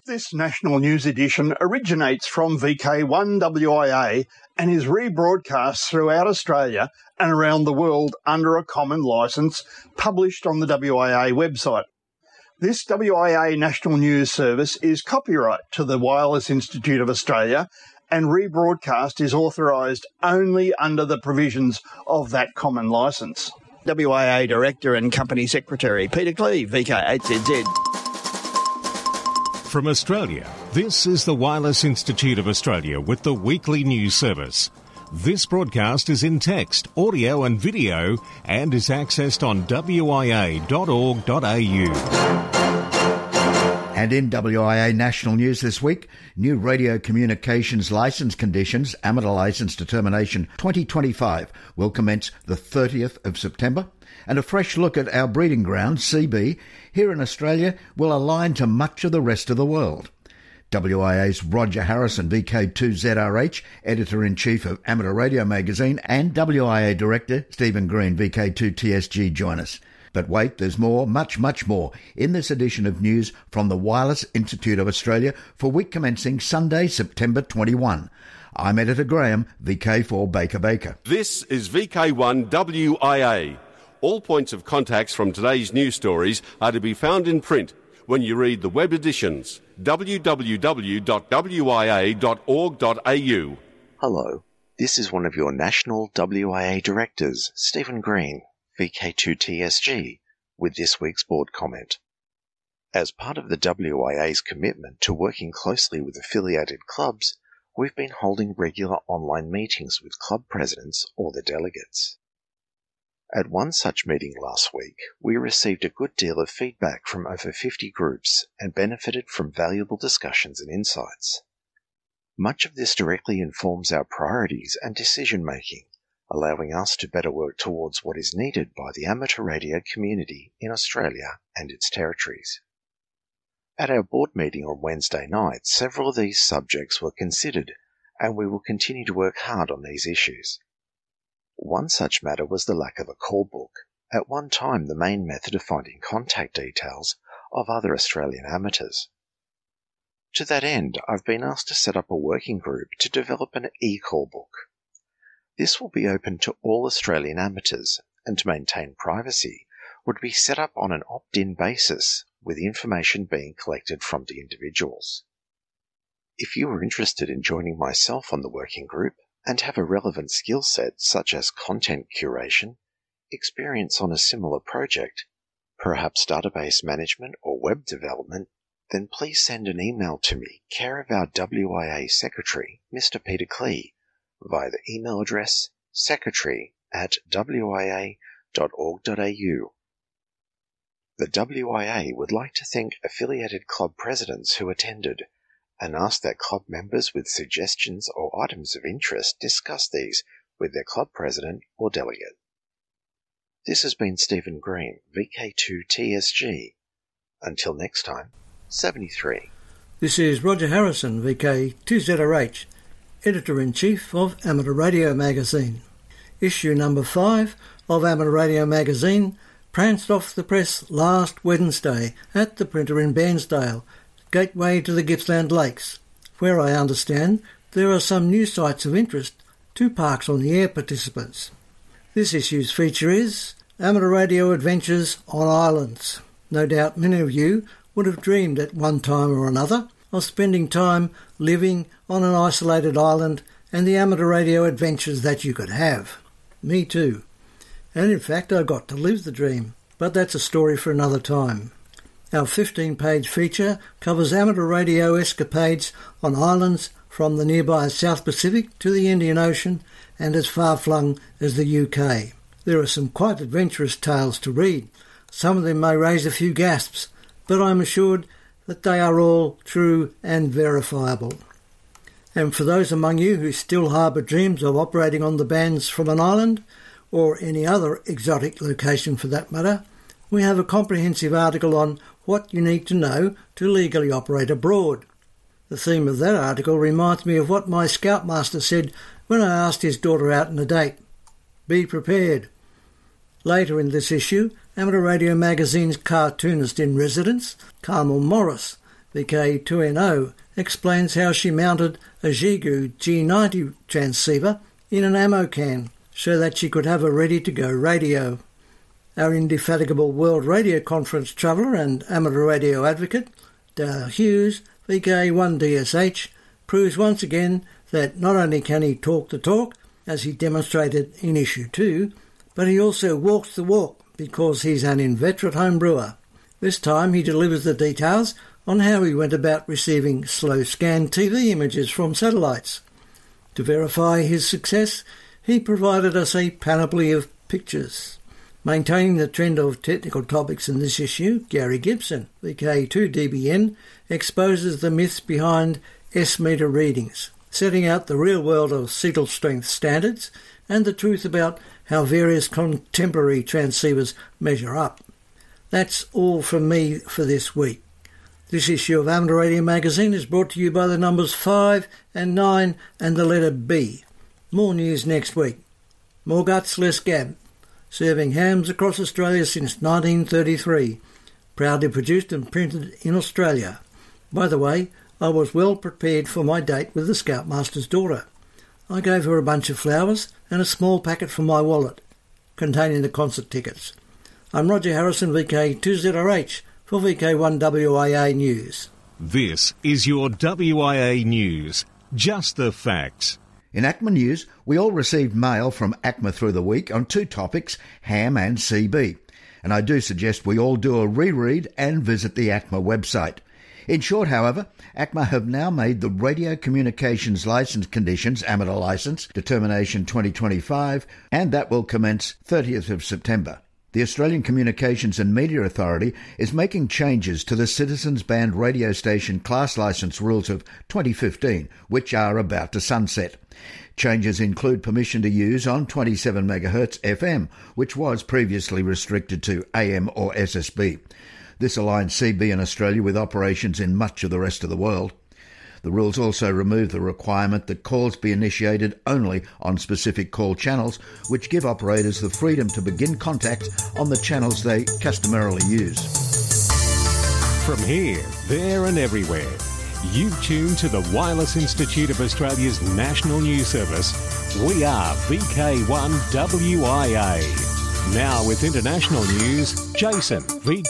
This national news edition originates from VK1WIA and is rebroadcast throughout Australia and around the world under a common licence published on the WIA website. This WIA National News Service is copyright to the Wireless Institute of Australia, and rebroadcast is authorised only under the provisions of that common licence. WIA Director and Company Secretary Peter Cleave, VK8ZZ. From Australia, this is the Wireless Institute of Australia with the weekly news service. This broadcast is in text, audio and video and is accessed on wia.org.au. And in WIA National News this week, new radio communications licence conditions, amateur licence determination 2025, will commence the 30th of September. And a fresh look at our breeding ground, CB, here in Australia, will align to much of the rest of the world. WIA's Roger Harrison, VK2ZRH, Editor-in-Chief of Amateur Radio Magazine, and WIA Director Stephen Green, VK2TSG, join us. But wait, there's more, much, much more, in this edition of news from the Wireless Institute of Australia for week commencing Sunday, September 21. I'm Editor Graham, VK4 Baker Baker. This is VK1WIA. All points of contacts from today's news stories are to be found in print when you read the web editions, www.wia.org.au. Hello, this is one of your national WIA directors, Stephen Green, VK2TSG, with this week's board comment. As part of the WIA's commitment to working closely with affiliated clubs, we've been holding regular online meetings with club presidents or their delegates. At one such meeting last week, we received a good deal of feedback from over 50 groups and benefited from valuable discussions and insights. Much of this directly informs our priorities and decision-making, allowing us to better work towards what is needed by the amateur radio community in Australia and its territories. At our board meeting on Wednesday night, several of these subjects were considered, and we will continue to work hard on these issues. One such matter was the lack of a call book, at one time the main method of finding contact details of other Australian amateurs. To that end, I've been asked to set up a working group to develop an e-call book. This will be open to all Australian amateurs, and to maintain privacy, would be set up on an opt-in basis, with information being collected from the individuals. If you are interested in joining myself on the working group, and have a relevant skill set such as content curation, experience on a similar project, perhaps database management or web development, then please send an email to me, care of our WIA Secretary, Mr. Peter Clee, via the email address secretary@wia.org.au. The WIA would like to thank affiliated club presidents who attended, and ask that club members with suggestions or items of interest discuss these with their club president or delegate. This has been Stephen Green, VK2TSG. Until next time, 73. This is Roger Harrison, VK2ZRH, Editor-in-Chief of Amateur Radio Magazine. Issue number 5 of Amateur Radio Magazine pranced off the press last Wednesday at the printer in Bairnsdale, gateway to the Gippsland Lakes, where I understand there are some new sites of interest to Parks on the Air participants. This issue's feature is Amateur Radio Adventures on Islands. No doubt many of you would have dreamed at one time or another of spending time living on an isolated island and the amateur radio adventures that you could have. Me too. And in fact I got to live the dream, but that's a story for another time. Our 15-page feature covers amateur radio escapades on islands from the nearby South Pacific to the Indian Ocean and as far-flung as the UK. There are some quite adventurous tales to read. Some of them may raise a few gasps, but I'm assured that they are all true and verifiable. And for those among you who still harbour dreams of operating on the bands from an island, or any other exotic location for that matter, we have a comprehensive article on what you need to know to legally operate abroad. The theme of that article reminds me of what my scoutmaster said when I asked his daughter out on a date. Be prepared. Later in this issue, Amateur Radio Magazine's cartoonist in residence, Carmel Morris, VK2NO, explains how she mounted a Xiegu G90 transceiver in an ammo can so that she could have a ready-to-go radio. Our indefatigable World Radio Conference traveller and amateur radio advocate, Dale Hughes, VK1DSH, proves once again that not only can he talk the talk, as he demonstrated in Issue 2, but he also walks the walk because he's an inveterate home brewer. This time he delivers the details on how he went about receiving slow-scan TV images from satellites. To verify his success, he provided us a panoply of pictures. Maintaining the trend of technical topics in this issue, Gary Gibson, VK2DBN, exposes the myths behind S-meter readings, setting out the real world of signal strength standards and the truth about how various contemporary transceivers measure up. That's all from me for this week. This issue of Amateur Radio Magazine is brought to you by the numbers 5 and 9 and the letter B. More news next week. More guts, less gab. Serving hams across Australia since 1933. Proudly produced and printed in Australia. By the way, I was well prepared for my date with the Scoutmaster's daughter. I gave her a bunch of flowers and a small packet from my wallet, containing the concert tickets. I'm Roger Harrison, VK2ZRH, for VK1WIA News. This is your WIA News. Just the facts. In ACMA News, we all received mail from ACMA through the week on two topics, ham and CB. And I do suggest we all do a reread and visit the ACMA website. In short, however, ACMA have now made the Radio Communications Licence Conditions Amateur Licence Determination 2025, and that will commence 30th of September. The Australian Communications and Media Authority is making changes to the Citizens Band radio station class licence rules of 2015, which are about to sunset. Changes include permission to use on 27 MHz FM, which was previously restricted to AM or SSB. This aligns CB in Australia with operations in much of the rest of the world. The rules also remove the requirement that calls be initiated only on specific call channels, which give operators the freedom to begin contact on the channels they customarily use. From here, there and everywhere, you've tuned to the Wireless Institute of Australia's National News Service. We are VK1WIA. Now with international news, Jason,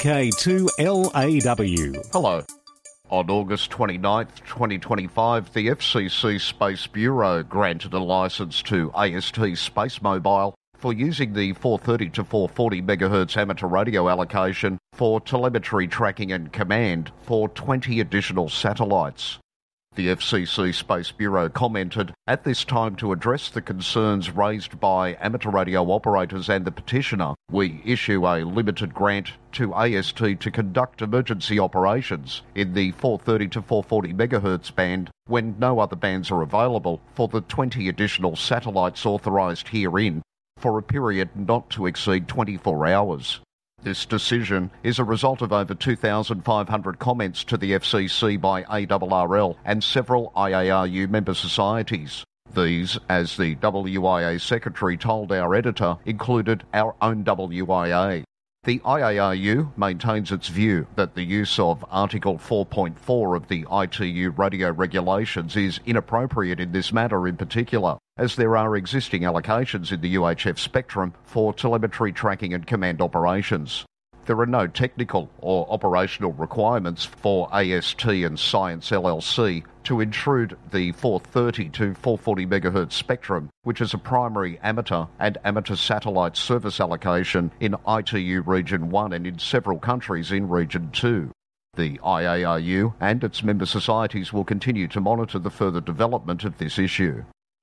VK2LAW. Hello. On August 29th, 2025, the FCC Space Bureau granted a licence to AST Space Mobile for using the 430 to 440 MHz amateur radio allocation for telemetry tracking and command for 20 additional satellites. The FCC Space Bureau commented, at this time to address the concerns raised by amateur radio operators and the petitioner, we issue a limited grant to AST to conduct emergency operations in the 430 to 440 MHz band when no other bands are available for the 20 additional satellites authorised herein for a period not to exceed 24 hours. This decision is a result of over 2,500 comments to the FCC by ARRL and several IARU member societies. These, as the WIA Secretary told our editor, included our own WIA. The IARU maintains its view that the use of Article 4.4 of the ITU radio regulations is inappropriate in this matter in particular, as there are existing allocations in the UHF spectrum for telemetry tracking and command operations. There are no technical or operational requirements for AST and Science LLC to intrude the 430 to 440 MHz spectrum, which is a primary amateur and amateur satellite service allocation in ITU Region 1 and in several countries in Region 2. The IARU and its member societies will continue to monitor the further development of this issue.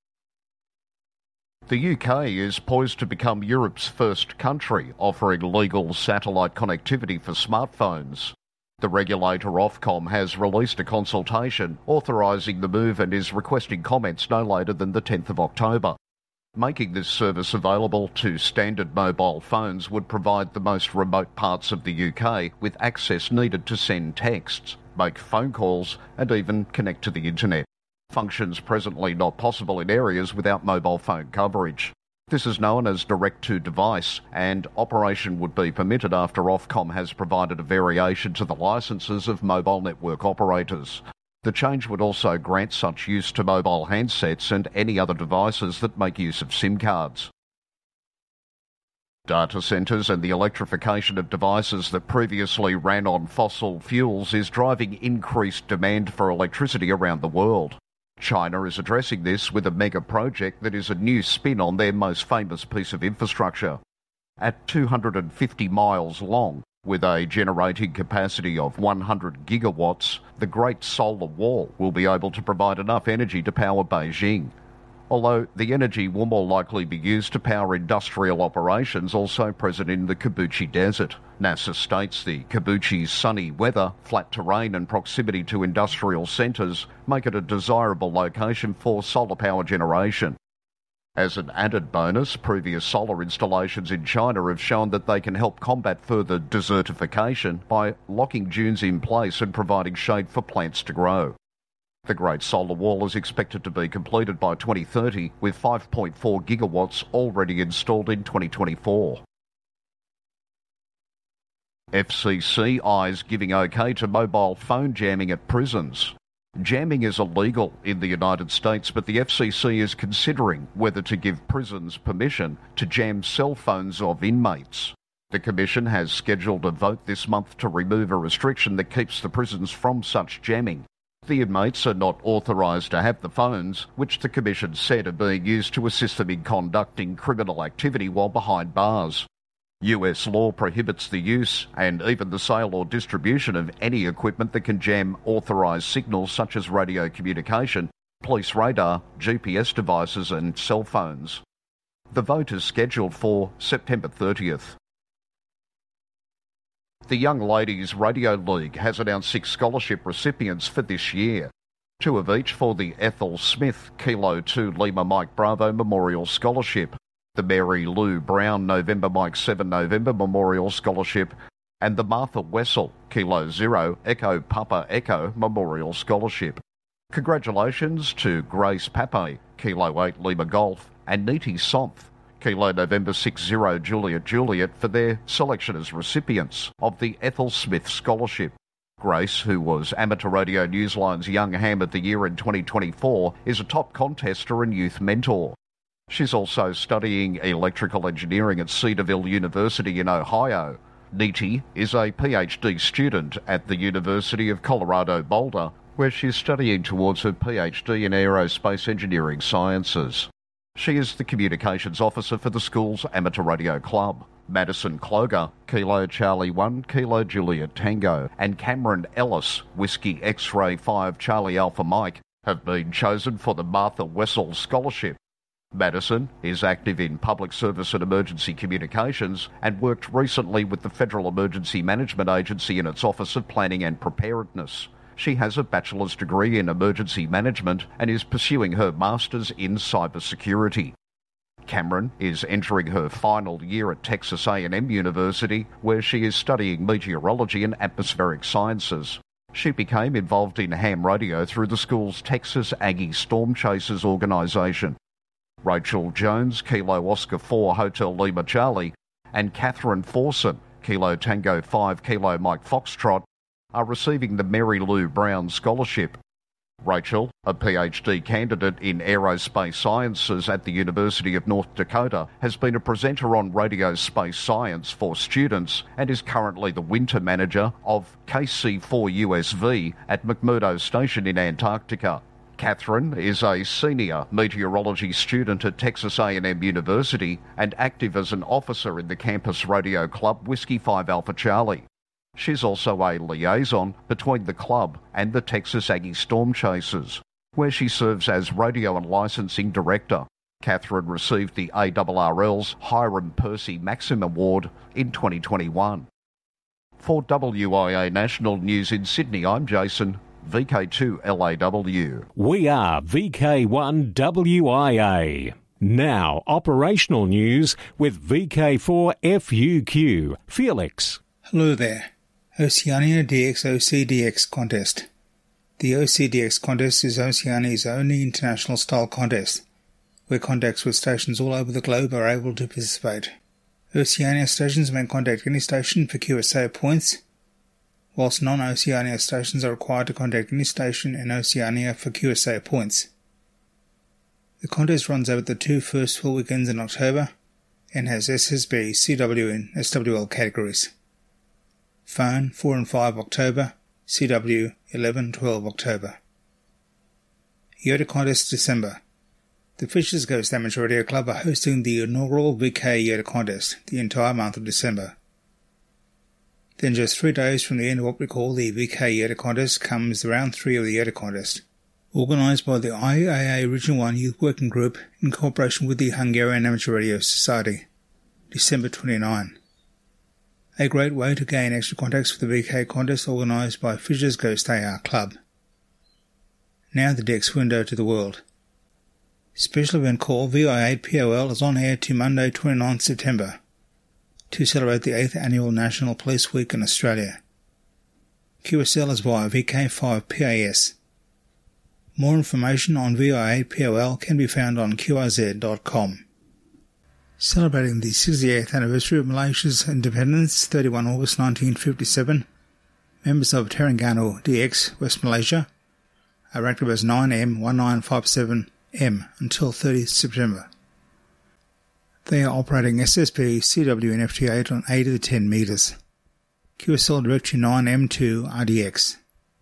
The UK is poised to become Europe's first country offering legal satellite connectivity for smartphones. The regulator Ofcom has released a consultation authorising the move and is requesting comments no later than the 10th of October. Making this service available to standard mobile phones would provide the most remote parts of the UK with access needed to send texts, make phone calls and even connect to the internet. Functions presently not possible in areas without mobile phone coverage. This is known as direct-to-device, and operation would be permitted after Ofcom has provided a variation to the licences of mobile network operators. The change would also grant such use to mobile handsets and any other devices that make use of SIM cards. Data centres and the electrification of devices that previously ran on fossil fuels is driving increased demand for electricity around the world. China is addressing this with a mega project that is a new spin on their most famous piece of infrastructure. At 250 miles long, with a generating capacity of 100 gigawatts, the Great Solar Wall will be able to provide enough energy to power Beijing. Although the energy will more likely be used to power industrial operations also present in the Kibuchi Desert. NASA states the Kibuchi's sunny weather, flat terrain and proximity to industrial centres make it a desirable location for solar power generation. As an added bonus, previous solar installations in China have shown that they can help combat further desertification by locking dunes in place and providing shade for plants to grow. The Great Solar Wall is expected to be completed by 2030, with 5.4 gigawatts already installed in 2024. FCC eyes giving OK to mobile phone jamming at prisons. Jamming is illegal in the United States, but the FCC is considering whether to give prisons permission to jam cell phones of inmates. The Commission has scheduled a vote this month to remove a restriction that keeps the prisons from such jamming. The inmates are not authorised to have the phones, which the Commission said are being used to assist them in conducting criminal activity while behind bars. US law prohibits the use and even the sale or distribution of any equipment that can jam authorised signals such as radio communication, police radar, GPS devices and cell phones. The vote is scheduled for September 30th. The Young Ladies Radio League has announced 6 scholarship recipients for this year, 2 of each for the Ethel Smith Kilo 2 Lima Mike Bravo Memorial Scholarship, the Mary Lou Brown November Mike 7 November Memorial Scholarship, and the Martha Wessel Kilo 0 Echo Papa Echo Memorial Scholarship. Congratulations to Grace Pape Kilo 8 Lima Golf and Niti Somph Kilo November 60 Juliet for their selection as recipients of the Ethel Smith Scholarship. Grace, who was Amateur Radio Newsline's Young Ham of the Year in 2024, is a top contester and youth mentor. She's also studying electrical engineering at Cedarville University in Ohio. Niti is a PhD student at the University of Colorado Boulder, where she's studying towards her PhD in Aerospace Engineering Sciences. She is the Communications Officer for the school's Amateur Radio Club. Madison Cloger, Kilo Charlie 1, Kilo Juliet Tango, and Cameron Ellis, Whiskey X-Ray 5 Charlie Alpha Mike, have been chosen for the Martha Wessel Scholarship. Madison is active in public service and emergency communications and worked recently with the Federal Emergency Management Agency in its Office of Planning and Preparedness. She has a bachelor's degree in emergency management and is pursuing her master's in cybersecurity. Cameron is entering her final year at Texas A&M University, where she is studying meteorology and atmospheric sciences. She became involved in ham radio through the school's Texas Aggie Storm Chasers organisation. Rachel Jones, Kilo Oscar 4 Hotel Lima Charlie, and Catherine Forson, Kilo Tango 5 Kilo Mike Foxtrot, are receiving the Mary Lou Brown Scholarship. Rachel, a PhD candidate in aerospace sciences at the University of North Dakota, has been a presenter on radio space science for students and is currently the winter manager of KC4USV at McMurdo Station in Antarctica. Catherine is a senior meteorology student at Texas A&M University and active as an officer in the campus radio club Whiskey 5 Alpha Charlie. She's also a liaison between the club and the Texas Aggie Storm Chasers, where she serves as radio and licensing director. Catherine received the ARRL's Hiram Percy Maxim Award in 2021. For WIA National News in Sydney, I'm Jason, VK2LAW. We are VK1WIA. Now, operational news with VK4FUQ. Felix. Hello there. Oceania DX OCDX contest. The OCDX contest is Oceania's only international style contest. where contacts with stations all over the globe are able to participate. Oceania stations may contact any station for QSO points, whilst non-Oceania stations are required to contact any station in Oceania for QSO points. The contest runs over the 2 first full weekends in October and has SSB, CW and SWL categories. Phone 4 and 5 October, CW 11-12 October. Yoda Contest December. The Fisher's Ghost Amateur Radio Club are hosting the inaugural VK Yoda Contest the entire month of December. Then just 3 days from the end of what we call the VK Yoda Contest comes the round 3 of the Yoda Contest, organised by the IAA Region 1 Youth Working Group in cooperation with the Hungarian Amateur Radio Society, December 29. A great way to gain extra contacts for the VK contest organised by Fisher's Ghost AR Club. Now the Dex window to the world. Special event call VI8 POL is on air to Monday 29 September to celebrate the 8th Annual National Police Week in Australia. QSL is via VK5 PAS. More information on VI8 POL can be found on QRZ.com. Celebrating the 68th anniversary of Malaysia's independence, 31 August 1957, members of Terengganu DX, West Malaysia, are active as 9M1957M until 30 September. They are operating SSB, CW and FT8 on 8 of the 10 metres. QSL direct to 9M2 RDX.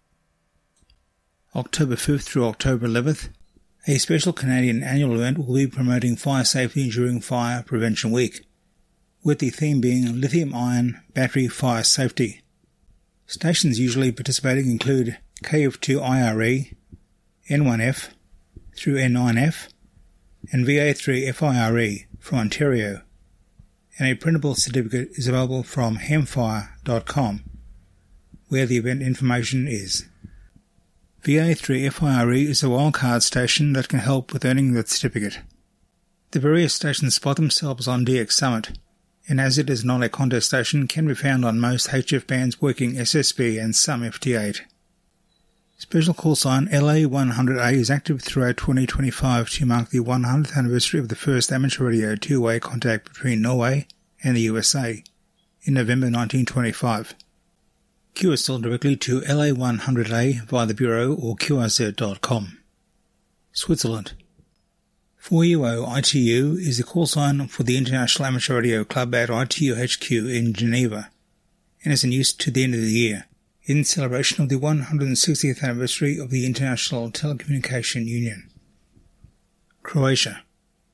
October 5th through October 11th, a special Canadian annual event will be promoting fire safety during Fire Prevention Week, with the theme being lithium-ion battery fire safety. Stations usually participating include KF2IRE, N1F through N9F, and VA3 FIRE from Ontario, and a printable certificate is available from hemfire.com, where the event information is. VA3 FIRE is a wildcard station that can help with earning the certificate. The various stations spot themselves on DX Summit, and as it is not a contest station, can be found on most HF bands working SSB and some FT8. Special call sign LA100A is active throughout 2025 to mark the 100th anniversary of the first amateur radio two-way contact between Norway and the USA in November 1925. QSL directly to LA100A via the Bureau or QRZ.com. Switzerland. 4UO ITU is the call sign for the International Amateur Radio Club at ITU HQ in Geneva and is in use to the end of the year, in celebration of the 160th anniversary of the International Telecommunication Union. Croatia.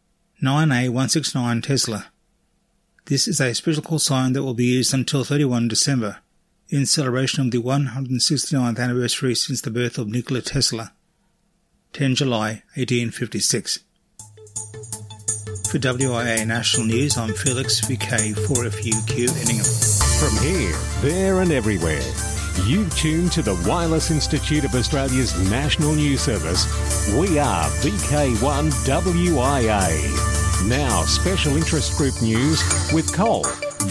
9A169 Tesla. This is a special call sign that will be used until 31 December, in celebration of the 169th anniversary since the birth of Nikola Tesla, 10 July 1856. For WIA National News, I'm Felix VK4FUQ Enningham. From here, there and everywhere, you tune to the Wireless Institute of Australia's National News Service. We are VK1WIA. Now, Special Interest Group News with Cole,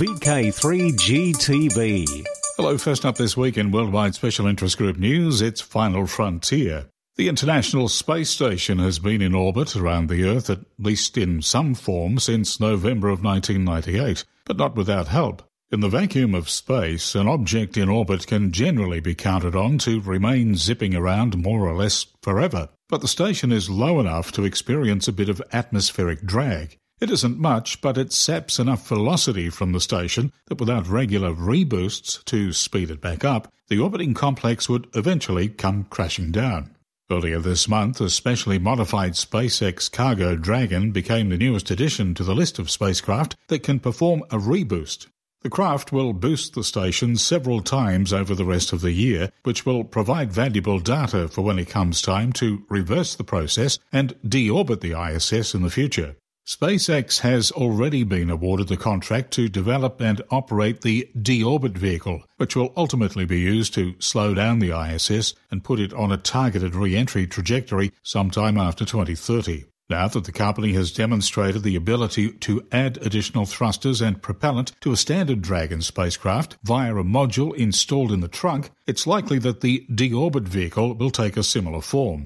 VK3GTV. Hello, first up this week in Worldwide Special Interest Group News, it's Final Frontier. The International Space Station has been in orbit around the Earth, at least in some form, since November of 1998, but not without help. In the vacuum of space, an object in orbit can generally be counted on to remain zipping around more or less forever, but the station is low enough to experience a bit of atmospheric drag. It isn't much, but it saps enough velocity from the station that without regular reboosts to speed it back up, the orbiting complex would eventually come crashing down. Earlier this month, a specially modified SpaceX Cargo Dragon became the newest addition to the list of spacecraft that can perform a reboost. The craft will boost the station several times over the rest of the year, which will provide valuable data for when it comes time to reverse the process and deorbit the ISS in the future. SpaceX has already been awarded the contract to develop and operate the deorbit vehicle, which will ultimately be used to slow down the ISS and put it on a targeted re-entry trajectory sometime after 2030. Now that the company has demonstrated the ability to add additional thrusters and propellant to a standard Dragon spacecraft via a module installed in the trunk, it's likely that the deorbit vehicle will take a similar form.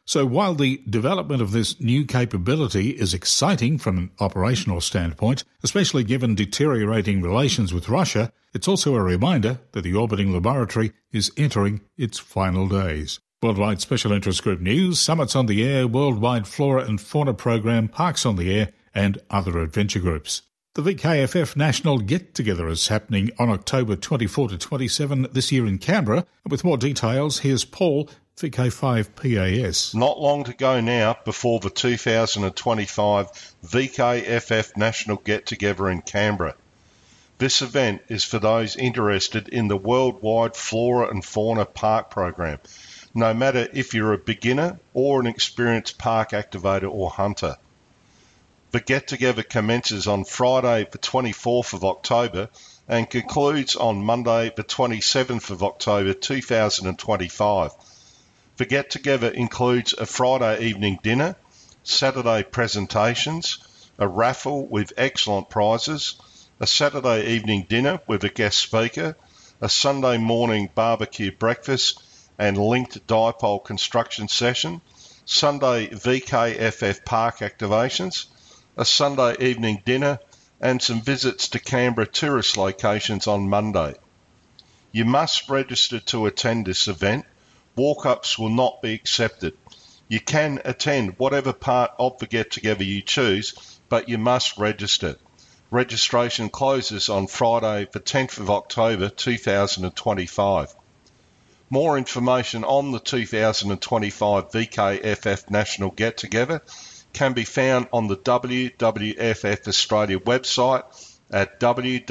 So while the development of this new capability is exciting from an operational standpoint, especially given deteriorating relations with Russia, it's also a reminder that the orbiting laboratory is entering its final days. Worldwide Special Interest Group News, Summits on the Air, Worldwide Flora and Fauna Program, Parks on the Air, and other adventure groups. The VKFF National Get-Together is happening on October 24 to 27 this year in Canberra. And with more details, here's Paul, VK5 PAS. Not long to go now before the 2025 VKFF National Get-Together in Canberra. This event is for those interested in the Worldwide Flora and Fauna Park program, no matter if you're a beginner or an experienced park activator or hunter. The get-together commences on Friday the 24th of October and concludes on Monday the 27th of October 2025. The get-together includes a Friday evening dinner, Saturday presentations, a raffle with excellent prizes, a Saturday evening dinner with a guest speaker, a Sunday morning barbecue breakfast and linked dipole construction session, Sunday VKFF park activations, a Sunday evening dinner, and some visits to Canberra tourist locations on Monday. You must register to attend this event. Walk-ups will not be accepted. You can attend whatever part of the get-together you choose, but you must register. Registration closes on Friday, the 10th of October 2025. More information on the 2025 VKFF National Get-Together can be found on the WWFF Australia website at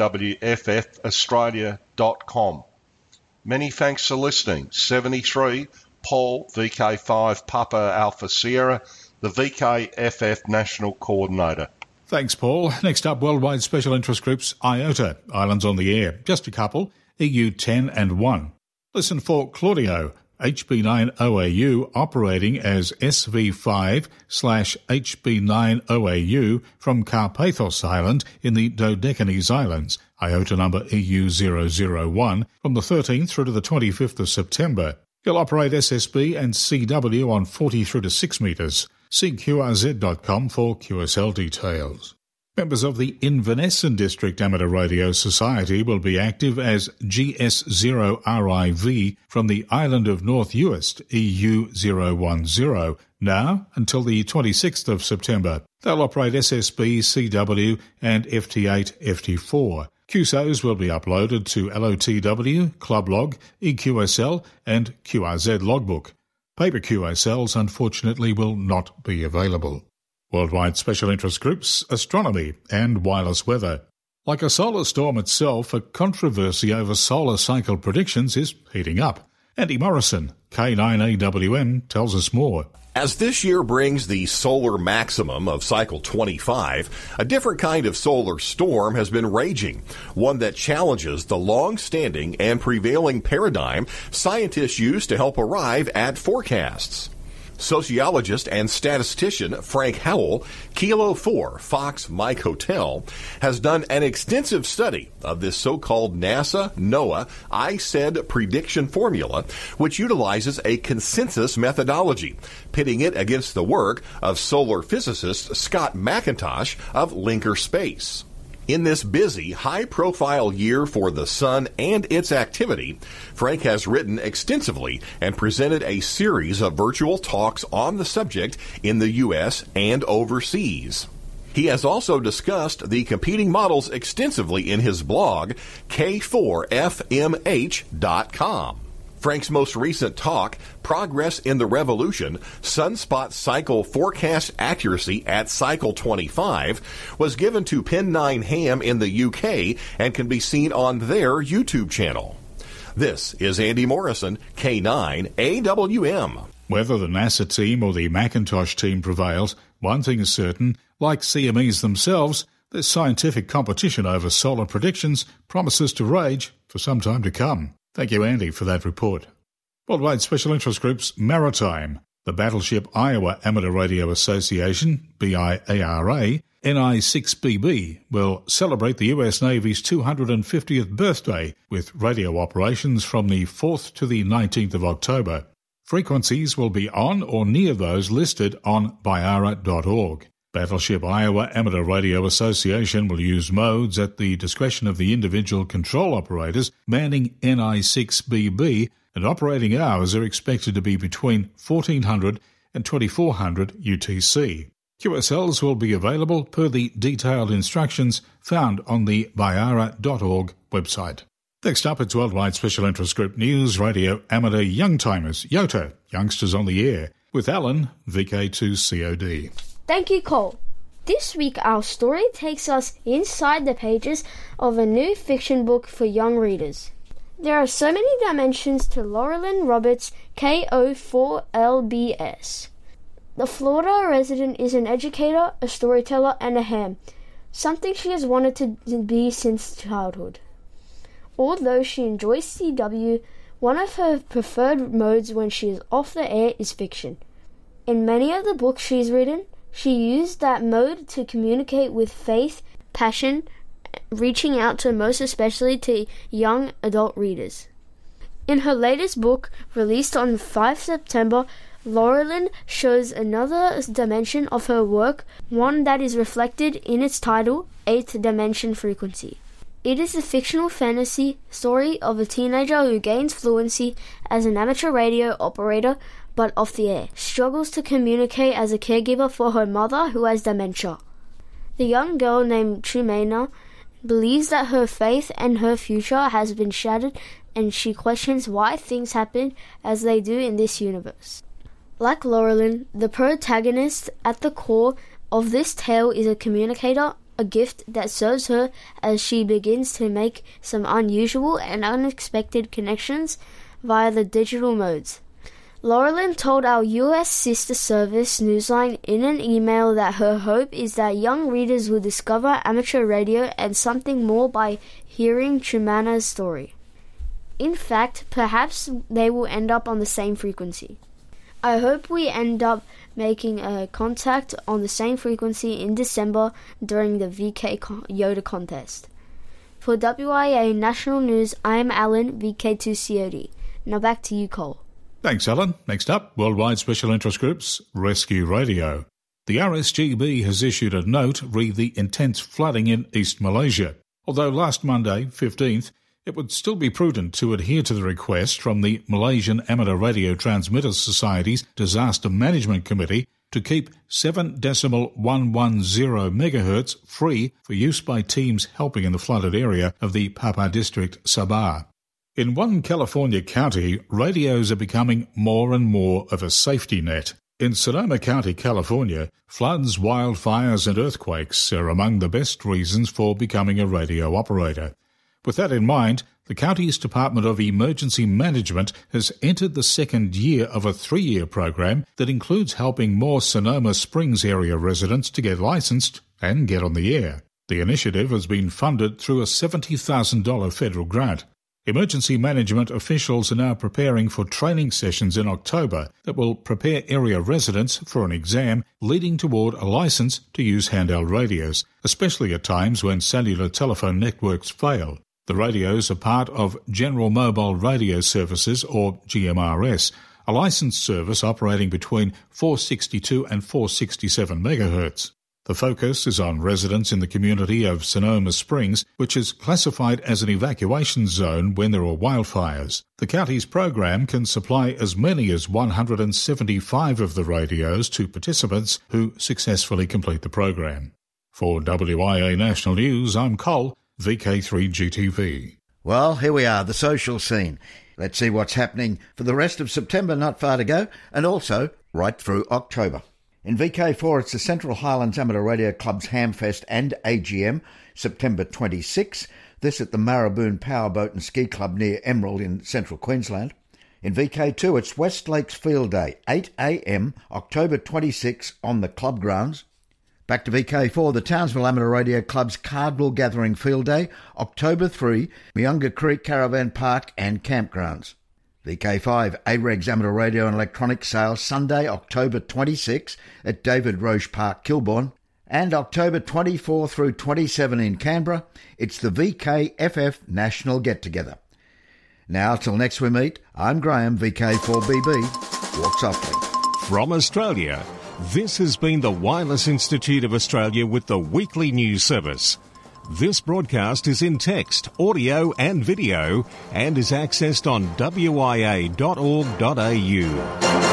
www.ffaustralia.com. Many thanks for listening. 73, Paul, VK5 Papa Alpha Sierra, the VKFF National Coordinator. Thanks, Paul. Next up, Worldwide Special Interest Groups, IOTA, Islands on the Air. Just a couple, EU 10 and 1. Listen for Claudio, HB9OAU operating as SV5/HB9OAU from Carpathos Island in the Dodecanese Islands, IOTA number EU001, from the 13th through to the 25th of September. He'll operate SSB and CW on 40 through to 6 metres. See QRZ.com for QSL details. Members of the Inverness District Amateur Radio Society will be active as GS0RIV from the island of North Uist, EU010, now until the 26th of September. They'll operate SSB, CW and FT8, FT4. QSOs will be uploaded to LOTW, Clublog, EQSL and QRZ Logbook. Paper QSLs, unfortunately, will not be available. Worldwide Special Interest Groups, Astronomy and Wireless Weather. Like a solar storm itself, a controversy over solar cycle predictions is heating up. Andy Morrison, K9AWM, tells us more. As this year brings the solar maximum of cycle 25, a different kind of solar storm has been raging, one that challenges the long-standing and prevailing paradigm scientists use to help arrive at forecasts. Sociologist and statistician Frank Howell, Kilo 4 Fox Mike Hotel, has done an extensive study of this so-called NASA-NOAA ICED prediction formula, which utilizes a consensus methodology, pitting it against the work of solar physicist Scott McIntosh of Linker Space. In this busy, high-profile year for the sun and its activity, Frank has written extensively and presented a series of virtual talks on the subject in the U.S. and overseas. He has also discussed the competing models extensively in his blog, K4FMH.com. Frank's most recent talk, Progress in the Revolution, Sunspot Cycle Forecast Accuracy at Cycle 25, was given to Pen9 Ham in the UK and can be seen on their YouTube channel. This is Andy Morrison, K9AWM. Whether the NASA team or the Macintosh team prevails, one thing is certain, like CMEs themselves, their scientific competition over solar predictions promises to rage for some time to come. Thank you, Andy, for that report. Worldwide Special Interest Groups, Maritime. The Battleship Iowa Amateur Radio Association, BIARA, NI6BB, will celebrate the U.S. Navy's 250th birthday with radio operations from the 4th to the 19th of October. Frequencies will be on or near those listed on biara.org. Battleship Iowa Amateur Radio Association will use modes at the discretion of the individual control operators manning NI6BB, and operating hours are expected to be between 1400 and 2400 UTC. QSLs will be available per the detailed instructions found on the biara.org website. Next up, it's Worldwide Special Interest Group News Radio Amateur Youngtimers, YOTA, Youngsters on the Air, with Alan, VK2COD. Thank you, Cole. This week our story takes us inside the pages of a new fiction book for young readers. There are so many dimensions to Laurelyn Roberts' KO4LBS. The Florida resident is an educator, a storyteller, and a ham, something she has wanted to be since childhood. Although she enjoys CW, one of her preferred modes when she is off the air is fiction. In many of the books she's written, she used that mode to communicate with faith, passion, reaching out to most especially to young adult readers. In her latest book, released on 5 September, Laurelyn shows another dimension of her work, one that is reflected in its title, 8th Dimension Frequency. It is a fictional fantasy story of a teenager who gains fluency as an amateur radio operator, but off the air, struggles to communicate as a caregiver for her mother who has dementia. The young girl named Trumana believes that her faith and her future has been shattered, and she questions why things happen as they do in this universe. Like Laurelyn, the protagonist at the core of this tale is a communicator, a gift that serves her as she begins to make some unusual and unexpected connections via the digital modes. Laurelyn told our US sister service Newsline in an email that her hope is that young readers will discover amateur radio and something more by hearing Trumana's story. In fact, perhaps they will end up on the same frequency. I hope we end up making a contact on the same frequency in December during the VK YOTA contest. For WIA National News, I am Alan, VK2COD. Now back to you, Cole. Thanks, Alan. Next up, Worldwide Special Interest Groups, Rescue Radio. The RSGB has issued a note re the intense flooding in East Malaysia. Although last Monday, 15th, it would still be prudent to adhere to the request from the Malaysian Amateur Radio Transmitters Society's Disaster Management Committee to keep 7.110 MHz free for use by teams helping in the flooded area of the Papa District, Sabah. In one California county, radios are becoming more and more of a safety net. In Sonoma County, California, floods, wildfires and earthquakes are among the best reasons for becoming a radio operator. With that in mind, the county's Department of Emergency Management has entered the second year of a 3-year program that includes helping more Sonoma Springs area residents to get licensed and get on the air. The initiative has been funded through a $70,000 federal grant. Emergency management officials are now preparing for training sessions in October that will prepare area residents for an exam leading toward a license to use handheld radios, especially at times when cellular telephone networks fail. The radios are part of General Mobile Radio Services, or GMRS, a licensed service operating between 462 and 467 MHz. The focus is on residents in the community of Sonoma Springs, which is classified as an evacuation zone when there are wildfires. The county's program can supply as many as 175 of the radios to participants who successfully complete the program. For WIA National News, I'm Cole, VK3GTV. Well, here we are, the social scene. Let's see what's happening for the rest of September, not far to go, and also right through October. In VK4, it's the Central Highlands Amateur Radio Club's Hamfest and AGM, September 26. This at the Marraboon Powerboat and Ski Club near Emerald in central Queensland. In VK2, it's West Lakes Field Day, 8 a.m, October 26 on the club grounds. Back to VK4, the Townsville Amateur Radio Club's Cardwell Gathering Field Day, October 3, Myunga Creek Caravan Park and Campgrounds. VK5, AREG's Amateur Radio and Electronics Sale, Sunday, October 26 at David Roche Park, Kilbourne. And October 24 through 27 in Canberra, it's the VKFF National Get Together. Now, till next we meet, I'm Graham, VK4BB. Walk softly. From Australia, this has been the Wireless Institute of Australia with the weekly news service. This broadcast is in text, audio and video and is accessed on wia.org.au.